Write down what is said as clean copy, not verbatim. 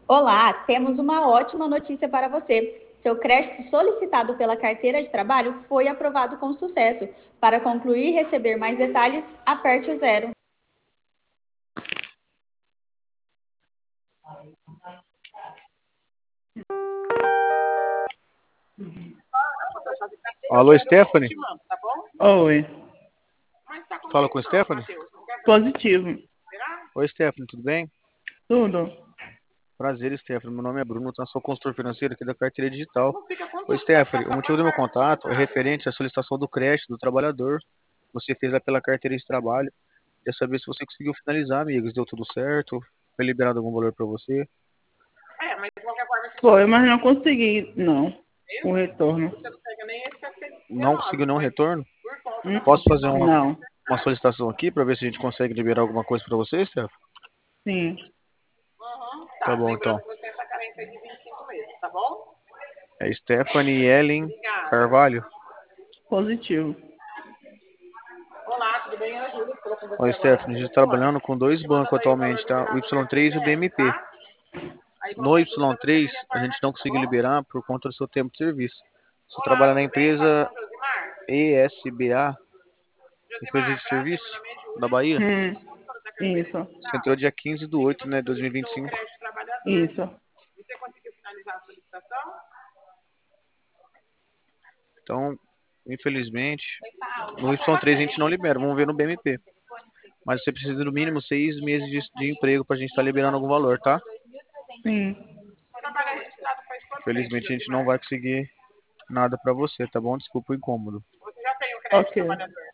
Olá, temos uma ótima notícia para você. Seu crédito solicitado pela carteira de trabalho foi aprovado com sucesso. Para concluir e receber mais detalhes, aperte o zero. Alô, Stephanie? Oi, Fala com Stephanie? positivo. Oi, Stephanie, tudo bem? Tudo. Prazer, Stephanie. Meu nome é Bruno, eu sou consultor financeiro aqui da Carteira Digital. Oi, Stephanie, o motivo do meu contato é referente à solicitação do crédito do trabalhador. Você fez lá pela Carteira de Trabalho. Quer saber se você conseguiu finalizar, amigos. Deu tudo certo? Foi liberado algum valor para você? Foi, mas não consegui, não. O retorno. Não conseguiu nenhum retorno? Posso fazer Não. uma solicitação aqui para ver se a gente consegue liberar alguma coisa para você, Stephanie? Sim, Tá bom, então. É Stephanie Ellen Carvalho. positivo. Oi, Stephanie, a gente está trabalhando com dois bancos atualmente, tá? O Y3 e o BMP. No Y3, a gente não conseguiu liberar por conta do seu tempo de serviço. Você trabalha na empresa ESBA, empresa de serviço da Bahia. Isso, Você entrou dia 15 de 8, né, 2025. isso. Então, infelizmente, no Y3 a gente não libera. Vamos ver no BMP. Mas você precisa no mínimo 6 meses de emprego para a gente estar liberando algum valor, tá? Sim. Infelizmente a gente não vai conseguir nada para você, tá bom? Desculpa o incômodo. Ok.